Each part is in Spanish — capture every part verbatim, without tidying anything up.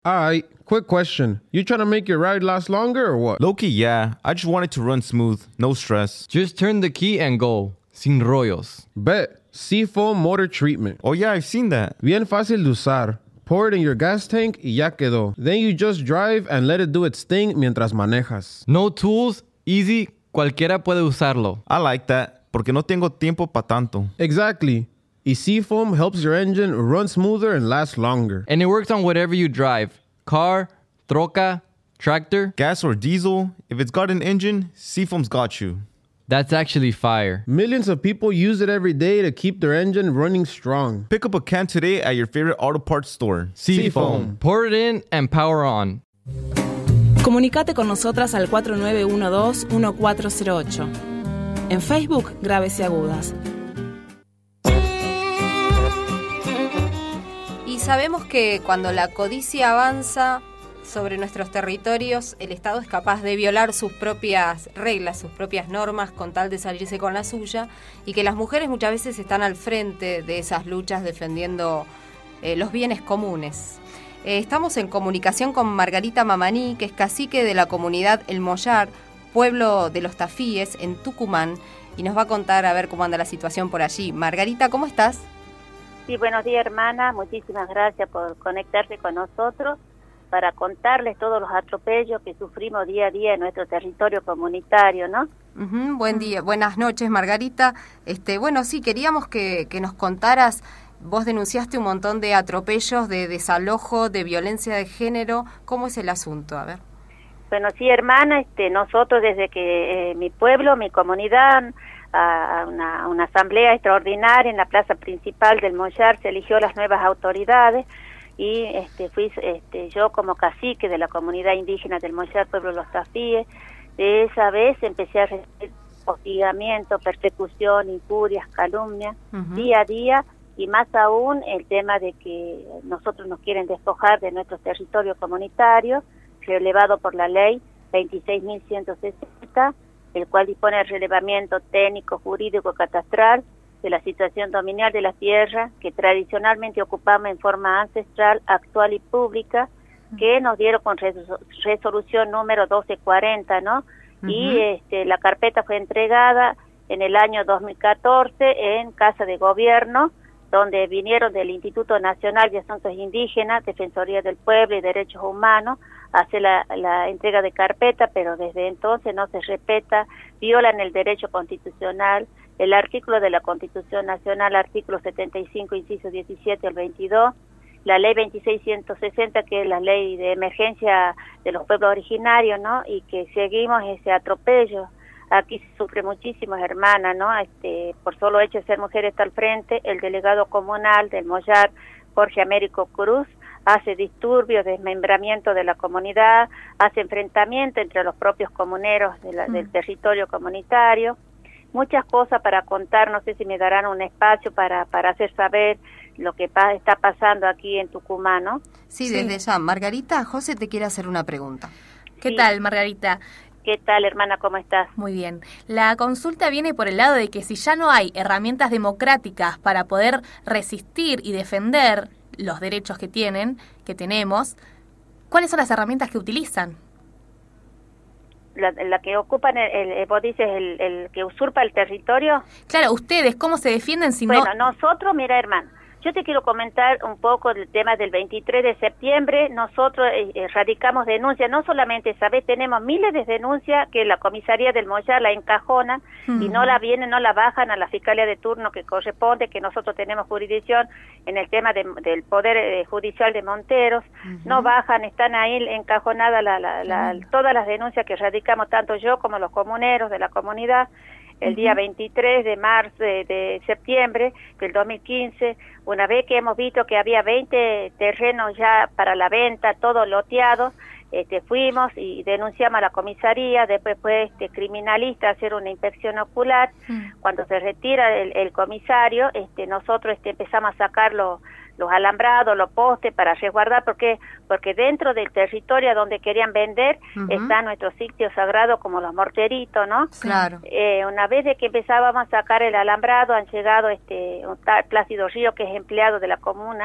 Alright, quick question. You trying to make your ride last longer or what? Low-key, yeah. I just want it to run smooth. No stress. Just turn the key and go. Sin rollos. Bet. Seafoam Motor Treatment. Oh, yeah, I've seen that. Bien fácil de usar. Pour it in your gas tank y ya quedó. Then you just drive and let it do its thing mientras manejas. No tools, easy, cualquiera puede usarlo. I like that, porque no tengo tiempo pa' tanto. Exactly. Y Seafoam helps your engine run smoother and last longer. And it works on whatever you drive. Car, troca, tractor. Gas or diesel, if it's got an engine, Seafoam's got you. That's actually fire. Millions of people use it every day to keep their engine running strong. Pick up a can today at your favorite auto parts store. Seafoam. Pour it in and power on. Comunicate con nosotras al cuatro nueve uno dos uno cuatro cero ocho. En Facebook, Graves y Agudas. Y sabemos que cuando la codicia avanza sobre nuestros territorios, el Estado es capaz de violar sus propias reglas, sus propias normas con tal de salirse con la suya, y que las mujeres muchas veces están al frente de esas luchas defendiendo eh, los bienes comunes. Eh, estamos en comunicación con Margarita Mamaní, que es cacique de la comunidad El Mollar, pueblo de los Tafíes, en Tucumán, y nos va a contar a ver cómo anda la situación por allí. Margarita, ¿cómo estás? Sí, buenos días, hermana. Muchísimas gracias por conectarse con nosotros para contarles todos los atropellos que sufrimos día a día en nuestro territorio comunitario, ¿no? Uh-huh, buen día, buenas noches, Margarita. Este, bueno, sí, queríamos que, que nos contaras. Vos denunciaste un montón de atropellos, de desalojo, de violencia de género. ¿Cómo es el asunto? A ver. Bueno, sí, hermana, este, nosotros desde que eh, mi pueblo, mi comunidad, a una, una asamblea extraordinaria en la plaza principal del Mollar, se eligió las nuevas autoridades y este, fui este, yo como cacique de la comunidad indígena del Mollar, pueblo de los Tafíes. De esa vez empecé a recibir hostigamiento, persecución, injurias, calumnias, uh-huh. día a día, y más aún el tema de que nosotros nos quieren despojar de nuestro territorio comunitario, relevado por la ley veintiséis mil ciento sesenta, el cual dispone el relevamiento técnico, jurídico, catastral de la situación dominial de la tierra que tradicionalmente ocupamos en forma ancestral, actual y pública, que nos dieron con resolución número doce cuarenta, ¿no? Uh-huh. Y este, la carpeta fue entregada en el año dos mil catorce en Casa de Gobierno, donde vinieron del Instituto Nacional de Asuntos Indígenas, Defensoría del Pueblo y Derechos Humanos, a hacer la, la entrega de carpeta, pero desde entonces no se respeta, violan el derecho constitucional, el artículo de la Constitución Nacional, artículo setenta y cinco, inciso diecisiete al veintidós, la ley veintiséis mil ciento sesenta, que es la ley de emergencia de los pueblos originarios, ¿no? Y que seguimos ese atropello. Aquí se sufre muchísimo, hermana, ¿no? Este, por solo hecho de ser mujer está al frente, el delegado comunal del Mollar, Jorge Américo Cruz, hace disturbios, desmembramiento de la comunidad, hace enfrentamiento entre los propios comuneros de la, mm. del territorio comunitario. Muchas cosas para contar, no sé si me darán un espacio para, para hacer saber lo que pa- está pasando aquí en Tucumán, ¿no? Sí, desde sí. ya. Margarita, José te quiere hacer una pregunta. ¿Qué Sí. tal, Margarita? ¿Qué tal, hermana? ¿Cómo estás? Muy bien. La consulta viene por el lado de que si ya no hay herramientas democráticas para poder resistir y defender los derechos que tienen, que tenemos, ¿cuáles son las herramientas que utilizan? La, la que ocupan, el, el, vos dices, el, el que usurpa el territorio. Claro, ustedes, ¿cómo se defienden si bueno, no...? nosotros, mira, hermano, yo te quiero comentar un poco del tema del veintitrés de septiembre. Nosotros eh, radicamos denuncias, no solamente, ¿sabes? Tenemos miles de denuncias que la comisaría del Mollar la encajonan uh-huh. y no la vienen, no la bajan a la fiscalía de turno que corresponde, que nosotros tenemos jurisdicción en el tema de, del Poder eh, Judicial de Monteros. Uh-huh. No bajan, están ahí encajonadas la, la, la, uh-huh. todas las denuncias que radicamos, tanto yo como los comuneros de la comunidad. El día veintitrés de marzo, de, de septiembre del dos mil quince, una vez que hemos visto que había veinte terrenos ya para la venta, todos loteados, este, fuimos y denunciamos a la comisaría, después fue este criminalista a hacer una inspección ocular. Mm. Cuando se retira el, el comisario, este, nosotros este, empezamos a sacar los, los alambrados, los postes para resguardar, porque porque dentro del territorio donde querían vender uh-huh. está nuestro sitio sagrado como los morteritos, ¿no? Claro. Eh, una vez de que empezábamos a sacar el alambrado, han llegado este un tal Plácido Río, que es empleado de la comuna,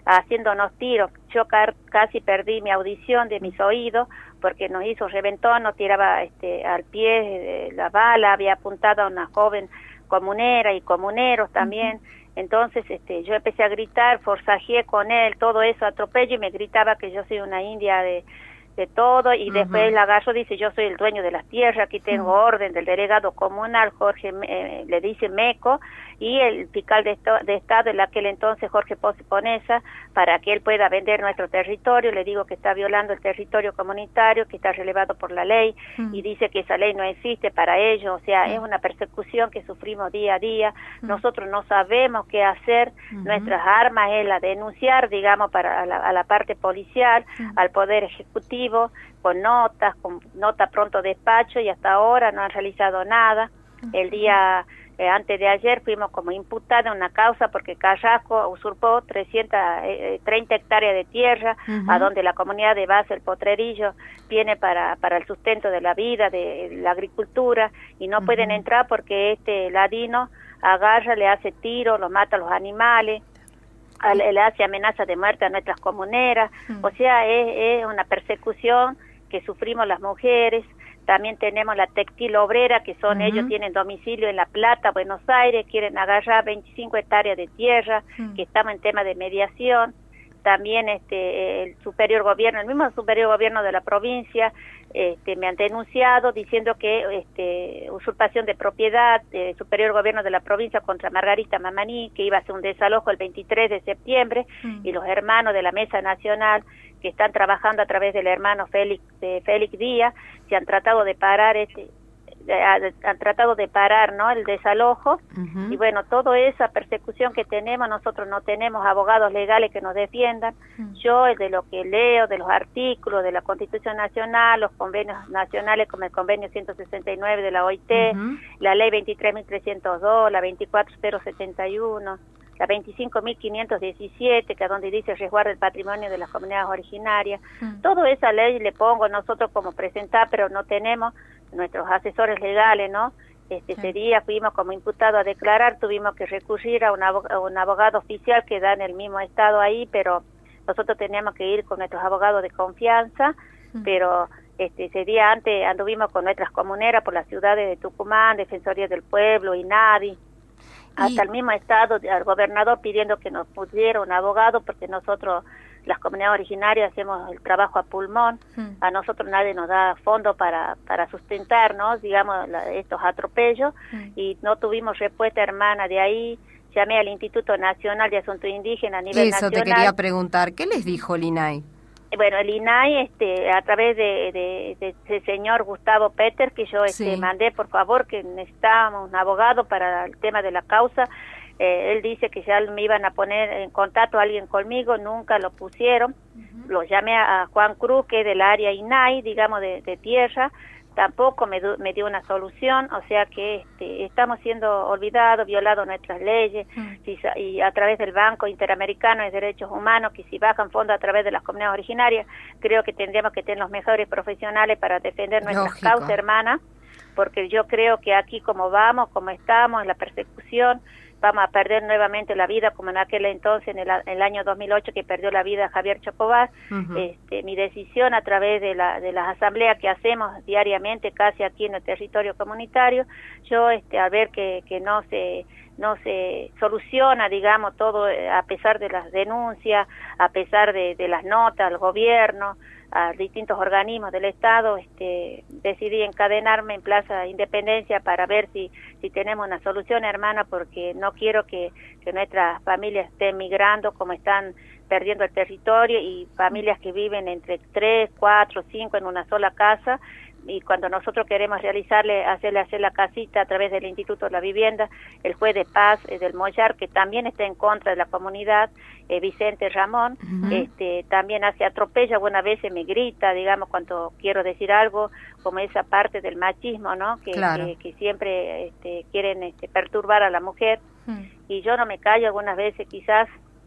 haciéndonos tiros. Yo ca casi perdí mi audición de mis oídos porque nos hizo reventón, nos tiraba este, al pie eh, la bala, había apuntado a una joven comunera y comuneros también. Uh-huh. Entonces este, yo empecé a gritar, forzajeé con él, todo eso, atropello, y me gritaba que yo soy una india de, de todo, y uh-huh. después la agarró, dice, yo soy el dueño de las tierras, aquí tengo uh-huh. orden del delegado comunal, Jorge, eh, le dice Meco, y el fiscal de, esto, de Estado en aquel entonces, Jorge Pose Ponesa, para que él pueda vender nuestro territorio. Le digo que está violando el territorio comunitario, que está relevado por la ley, uh-huh. y dice que esa ley no existe para ellos, o sea, uh-huh. es una persecución que sufrimos día a día. Uh-huh. Nosotros no sabemos qué hacer, uh-huh. nuestras armas es la denunciar, digamos, para a la, a la parte policial, uh-huh. al Poder Ejecutivo, con notas, con nota pronto despacho, y hasta ahora no han realizado nada. Uh-huh. El día... Eh, antes de ayer fuimos como imputados en una causa porque Carrasco usurpó trescientas treinta hectáreas de tierra, uh-huh. a donde la comunidad de base, el Potrerillo, viene para, para el sustento de la vida, de la agricultura, y no uh-huh. pueden entrar porque este ladino agarra, le hace tiro, lo mata a los animales, a, le hace amenaza de muerte a nuestras comuneras, uh-huh. o sea, es, es una persecución que sufrimos las mujeres. También tenemos la textil obrera, que son uh-huh. ellos tienen domicilio en La Plata, Buenos Aires, quieren agarrar veinticinco hectáreas de tierra, uh-huh. que estamos en tema de mediación. También este el superior gobierno, el mismo superior gobierno de la provincia, este me han denunciado diciendo que este usurpación de propiedad, eh, superior gobierno de la provincia contra Margarita Mamaní, que iba a hacer un desalojo el veintitrés de septiembre, uh-huh. y los hermanos de la Mesa Nacional, que están trabajando a través del hermano Félix, de Félix Díaz, se han tratado de parar este de, han tratado de parar, ¿no?, el desalojo. Uh-huh. Y bueno, toda esa persecución que tenemos, nosotros no tenemos abogados legales que nos defiendan. Uh-huh. Yo, de lo que leo, de los artículos de la Constitución Nacional, los convenios nacionales como el convenio ciento sesenta y nueve de la O I T, uh-huh. la ley veintitrés mil trescientos dos, la veinticuatro mil setenta y uno, la veinticinco mil quinientos diecisiete, que es donde dice resguardo el patrimonio de las comunidades originarias. Mm. Toda esa ley le pongo nosotros como presentar, pero no tenemos nuestros asesores legales, ¿no? Este, sí. Ese día fuimos como imputados a declarar, tuvimos que recurrir a un, abog a un abogado oficial que da en el mismo estado ahí, pero nosotros teníamos que ir con nuestros abogados de confianza, mm. pero este, ese día antes anduvimos con nuestras comuneras por las ciudades de Tucumán, Defensoría del Pueblo, INADI, hasta y... el mismo estado, al gobernador pidiendo que nos pusiera un abogado, porque nosotros, las comunidades originarias, hacemos el trabajo a pulmón. Hmm. A nosotros nadie nos da fondo para, para sustentarnos, digamos, la, estos atropellos, hmm. y no tuvimos respuesta, hermana, de ahí. Llamé al Instituto Nacional de Asuntos Indígenas a nivel Eso nacional. Te quería preguntar, ¿qué les dijo el I N A I? Bueno, el I N A I, este, a través de, de, de, de ese señor Gustavo Peter, que yo este, sí. mandé, por favor, que necesitábamos un abogado para el tema de la causa. Eh, él dice que ya me iban a poner en contacto a alguien conmigo, nunca lo pusieron. Uh-huh. Lo llamé a Juan Cruz, que es del área I N A I, digamos, de, de tierra. Tampoco me, me dio una solución, o sea que este, estamos siendo olvidados, violados nuestras leyes, mm. y, y a través del Banco Interamericano de Derechos Humanos, que si bajan fondos a través de las comunidades originarias, creo que tendríamos que tener los mejores profesionales para defender nuestras Lógico. causas, hermanas, porque yo creo que aquí como vamos, como estamos, en la persecución, vamos a perder nuevamente la vida, como en aquel entonces, en el, en el año dos mil ocho, que perdió la vida Javier Chocobás. Uh-huh. este, mi decisión a través de, la, de las asambleas que hacemos diariamente, casi aquí en el territorio comunitario, yo este, al ver que, que no se no se soluciona, digamos, todo, a pesar de las denuncias, a pesar de, de las notas al gobierno, a distintos organismos del Estado, este, decidí encadenarme en Plaza Independencia para ver si, si tenemos una solución, hermana, porque no quiero que, que nuestras familias estén migrando como están perdiendo el territorio, y familias que viven entre tres, cuatro, cinco en una sola casa. Y cuando nosotros queremos realizarle, hacerle hacer la casita a través del Instituto de la Vivienda, el juez de paz eh, del Mollar, que también está en contra de la comunidad, eh, Vicente Ramón, uh-huh. este, también hace atropella, algunas veces me grita, digamos, cuando quiero decir algo, como esa parte del machismo, ¿no? Que, claro. que, que siempre este, quieren este, perturbar a la mujer, uh-huh. y yo no me callo algunas veces, quizás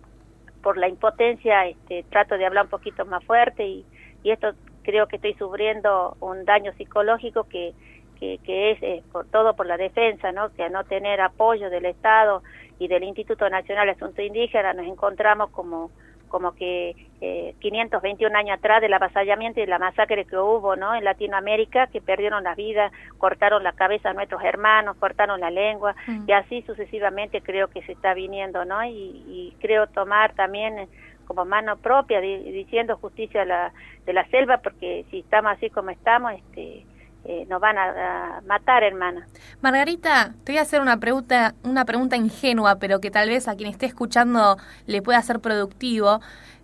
por la impotencia, este, trato de hablar un poquito más fuerte, y, y esto creo que estoy sufriendo un daño psicológico que, que, que es eh, por todo por la defensa, ¿no? Que a no tener apoyo del Estado y del Instituto Nacional de Asuntos Indígenas nos encontramos como, como que eh, quinientos veintiún años atrás del avasallamiento y la masacre que hubo, ¿no?, en Latinoamérica, que perdieron la vida, cortaron la cabeza a nuestros hermanos, cortaron la lengua, mm. y así sucesivamente creo que se está viniendo, ¿no? Y, y creo tomar también como mano propia, di, diciendo justicia a la, de la selva, porque si estamos así como estamos, este... Eh, nos van a, a matar, hermana. Margarita, te voy a hacer una pregunta, una pregunta ingenua, pero que tal vez a quien esté escuchando le pueda ser productivo.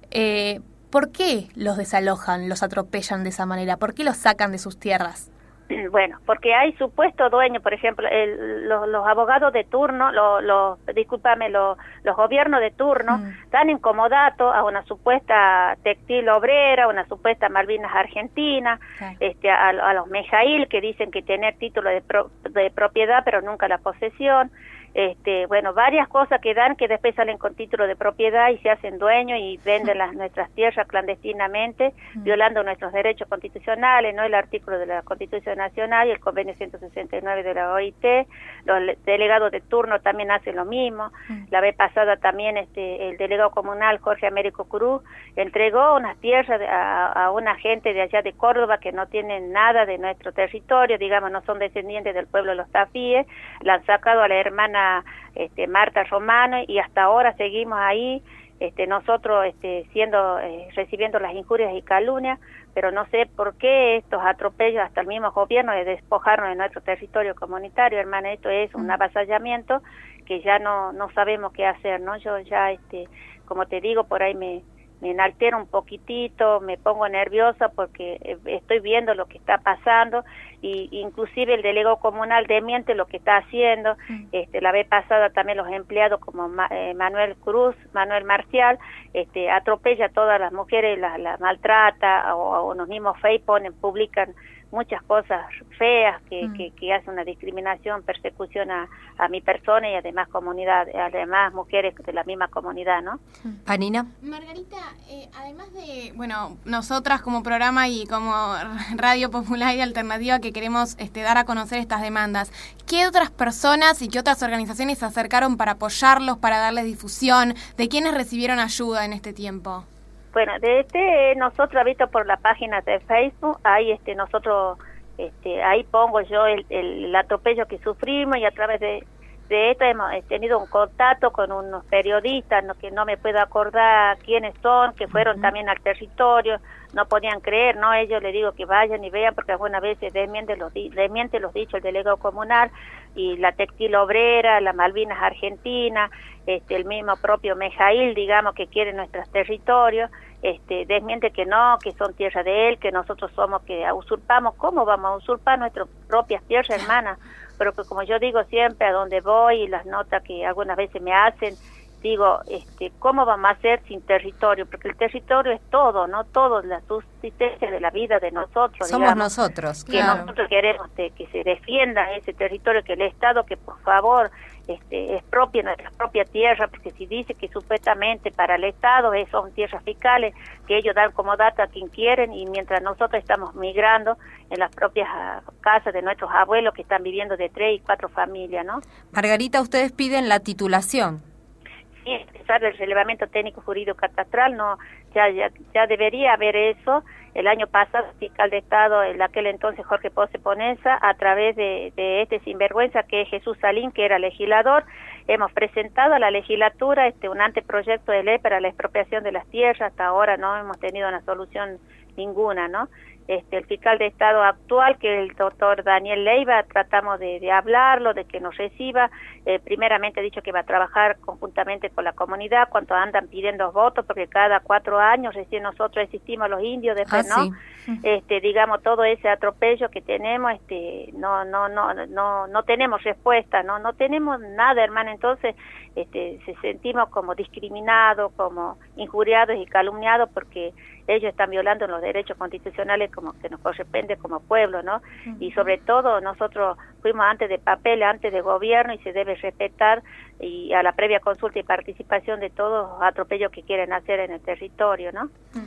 Eh, ¿Por qué los desalojan, los atropellan de esa manera? ¿Por qué los sacan de sus tierras? Bueno, porque hay supuesto dueño, por ejemplo, el, los, los abogados de turno, los, los, discúlpame, los, los gobiernos de turno, mm. dan en comodato a una supuesta textil obrera, una supuesta Malvinas Argentina, okay. este, a, a los Mejail, que dicen que tener título de, pro, de propiedad, pero nunca la posesión. Este, bueno, varias cosas que dan que después salen con título de propiedad y se hacen dueños y venden las, nuestras tierras clandestinamente, mm. violando nuestros derechos constitucionales, no el artículo de la Constitución Nacional y el convenio ciento sesenta y nueve de la O I T. Los delegados de turno también hacen lo mismo. Mm. La vez pasada también este, el delegado comunal Jorge Américo Cruz entregó unas tierras a, a una gente de allá de Córdoba que no tienen nada de nuestro territorio, digamos, no son descendientes del pueblo de los Tafíes, la han sacado a la hermana Este, Marta Romano, y hasta ahora seguimos ahí, este, nosotros este, siendo eh, recibiendo las injurias y calumnias, pero no sé por qué estos atropellos hasta el mismo gobierno de despojarnos de nuestro territorio comunitario, hermana. Esto es un avasallamiento que ya no no sabemos qué hacer, ¿no? Yo ya, este, como te digo, por ahí me me enaltero un poquitito, me pongo nerviosa porque estoy viendo lo que está pasando, y inclusive el delegado comunal desmiente lo que está haciendo. Mm. Este, la vez pasada también los empleados como Ma, eh, Manuel Cruz, Manuel Marcial, este, atropella a todas las mujeres, las la maltrata, o, o los mismos F E I ponen, publican muchas cosas feas que, mm. que, que hacen una discriminación, persecución a, a mi persona y además comunidad, además mujeres de la misma comunidad, ¿no? Panina. Margarita, eh, además de, bueno, nosotras como programa y como Radio Popular y Alternativa que queremos este, dar a conocer estas demandas, ¿qué otras personas y qué otras organizaciones se acercaron para apoyarlos, para darles difusión? ¿De quiénes recibieron ayuda en este tiempo? Bueno, de este nosotros, visto por la página de Facebook, ahí este nosotros, este ahí pongo yo el, el, el atropello que sufrimos, y a través de, de esto hemos tenido un contacto con unos periodistas, no, que no me puedo acordar quiénes son, que fueron uh-huh. también al territorio, no podían creer, ¿no? Ellos les digo que vayan y vean, porque algunas veces desmiente los, desmiente los dichos el delegado comunal, y la textil obrera, la Malvinas Argentina, este el mismo propio Mejail, digamos, que quiere nuestros territorios, este desmiente que no, que son tierra de él, que nosotros somos que usurpamos. ¿Cómo vamos a usurpar nuestras propias tierras, hermanas? Pero que, como yo digo siempre, a donde voy, y las notas que algunas veces me hacen, digo, este, ¿cómo vamos a hacer sin territorio? Porque el territorio es todo, ¿no? Todo, la subsistencia de la vida de nosotros. Somos digamos, nosotros. Que claro. nosotros queremos de, que se defienda ese territorio, que el Estado, que por favor este, expropie nuestra propia tierra, porque si dice que supuestamente para el Estado son tierras fiscales, que ellos dan como dato a quien quieren, y mientras nosotros estamos migrando en las propias uh, casas de nuestros abuelos que están viviendo de tres y cuatro familias, ¿no? Margarita, ustedes piden la titulación. Sí, empezar el relevamiento técnico jurídico catastral, no, ya, ya ya debería haber eso. El año pasado, el fiscal de Estado, en aquel entonces Jorge Pose Ponenza, a través de, de este sinvergüenza que es Jesús Salín, que era legislador, hemos presentado a la legislatura este un anteproyecto de ley para la expropiación de las tierras. Hasta ahora no hemos tenido una solución ninguna, ¿no? Este, el fiscal de Estado actual, que es el doctor Daniel Leiva, tratamos de, de hablarlo, de que nos reciba. Eh, primeramente ha dicho que va a trabajar conjuntamente con la comunidad, cuanto andan pidiendo votos, porque cada cuatro años recién nosotros existimos los indios, después, ah, ¿no? Sí. Este, digamos, todo ese atropello que tenemos, este, no, no, no, no, no tenemos respuesta, no, no tenemos nada, hermano. Entonces, este, se sentimos como discriminados, como injuriados y calumniados, porque ellos están violando los derechos constitucionales como que nos corresponde como pueblo, ¿no? Uh-huh. Y sobre todo nosotros fuimos antes de papel, antes de gobierno, y se debe respetar, y a la previa consulta y participación de todos los atropellos que quieren hacer en el territorio, ¿no? Uh-huh.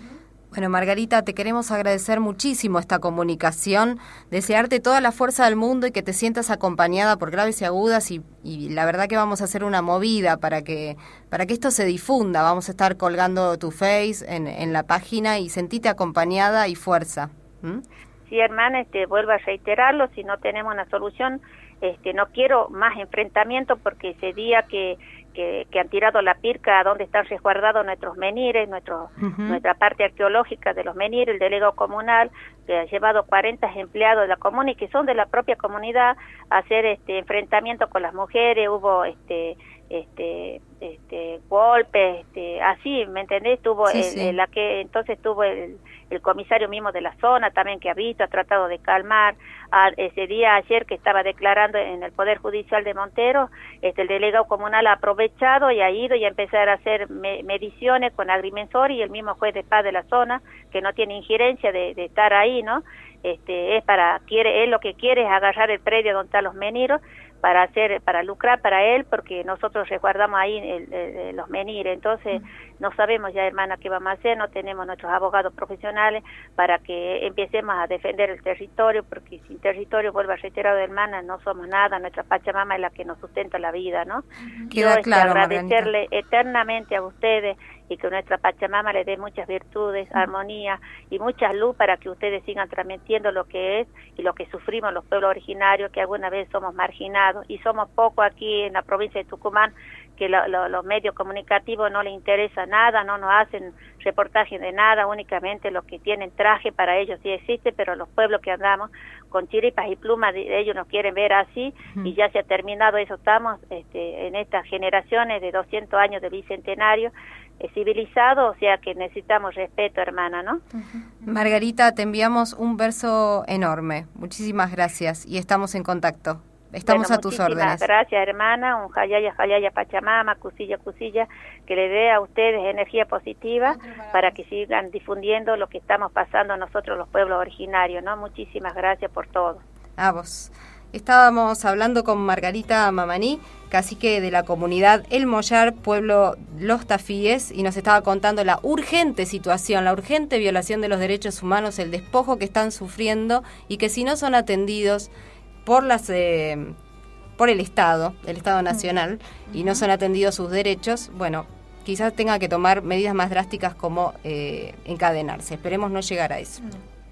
Bueno, Margarita, te queremos agradecer muchísimo esta comunicación, desearte toda la fuerza del mundo y que te sientas acompañada por Graves y Agudas y, y la verdad que vamos a hacer una movida para que para que esto se difunda. Vamos a estar colgando tu face en, en la página y sentite acompañada y fuerza. ¿Mm? Sí, hermana, este, vuelvo a reiterarlo, si no tenemos una solución, este, no quiero más enfrentamiento porque ese día que Que, que han tirado la pirca a donde están resguardados nuestros menires, nuestro, uh-huh. nuestra parte arqueológica de los menires, el delegado comunal, que ha llevado cuarenta empleados de la comuna y que son de la propia comunidad a hacer este enfrentamiento con las mujeres, hubo este este este golpes, este, así, ¿me entendés? Tuvo sí, el, sí. El, la que entonces tuvo el, el comisario mismo de la zona también que ha visto, ha tratado de calmar. A, ese día ayer que estaba declarando en el Poder Judicial de Montero, este el delegado comunal ha aprovechado y ha ido y a empezar a hacer me, mediciones con agrimensor y el mismo juez de paz de la zona que no tiene injerencia de, de estar ahí, ¿no? Este es para quiere él lo que quiere es agarrar el predio donde están los meniros para hacer para lucrar para él porque nosotros resguardamos ahí el, el, los menires, entonces no sabemos ya, hermana, qué vamos a hacer, no tenemos nuestros abogados profesionales para que empecemos a defender el territorio, porque sin territorio, vuelvo a reiterar, hermana, no somos nada, nuestra Pachamama es la que nos sustenta la vida, ¿no? Queda Yo claro, agradecerle Margarita. eternamente a ustedes y que nuestra Pachamama le dé muchas virtudes, uh-huh. armonía y mucha luz para que ustedes sigan transmitiendo lo que es y lo que sufrimos los pueblos originarios, que alguna vez somos marginados y somos pocos aquí en la provincia de Tucumán, que lo, lo, los medios comunicativos no les interesa nada, no nos hacen reportajes de nada, únicamente los que tienen traje para ellos sí existe, pero los pueblos que andamos con chiripas y plumas, ellos nos quieren ver así, uh-huh. y ya se ha terminado eso, estamos este, en estas generaciones de doscientos años de bicentenario, eh, civilizado, o sea que necesitamos respeto, hermana, ¿no? Uh-huh. Margarita, te enviamos un verso enorme, muchísimas gracias y estamos en contacto. Estamos bueno, a tus órdenes. Gracias, hermana. Un jayaya, jayaya, Pachamama, cusilla, cusilla, que le dé a ustedes energía positiva para que sigan difundiendo lo que estamos pasando nosotros los pueblos originarios, ¿no? Muchísimas gracias por todo. A vos. Estábamos hablando con Margarita Mamaní, cacique de la comunidad El Mollar, pueblo Los Tafíes, y nos estaba contando la urgente situación, la urgente violación de los derechos humanos, el despojo que están sufriendo y que si no son atendidos por las eh, por el Estado, el Estado Nacional, uh-huh. y no son atendidos sus derechos, bueno, quizás tenga que tomar medidas más drásticas como eh, encadenarse. Esperemos no llegar a eso.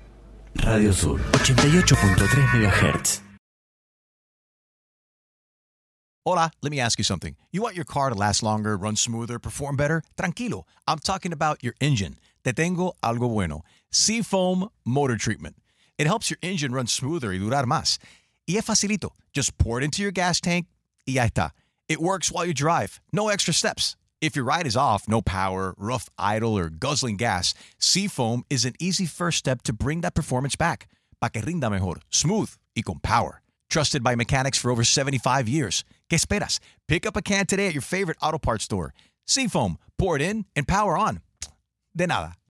Radio Sur, ochenta y ocho punto tres megahertz. Hola, let me ask you something. You want your car to last longer, run smoother, perform better? Tranquilo, I'm talking about your engine. Te tengo algo bueno. Seafoam Motor Treatment. It helps your engine run smoother y durar más. Y es facilito. Just pour it into your gas tank y ya está. It works while you drive. No extra steps. If your ride is off, no power, rough idle, or guzzling gas, Seafoam is an easy first step to bring that performance back. Pa' que rinda mejor, smooth y con power. Trusted by mechanics for over seventy-five years. ¿Qué esperas? Pick up a can today at your favorite auto parts store. Seafoam, pour it in and power on. De nada.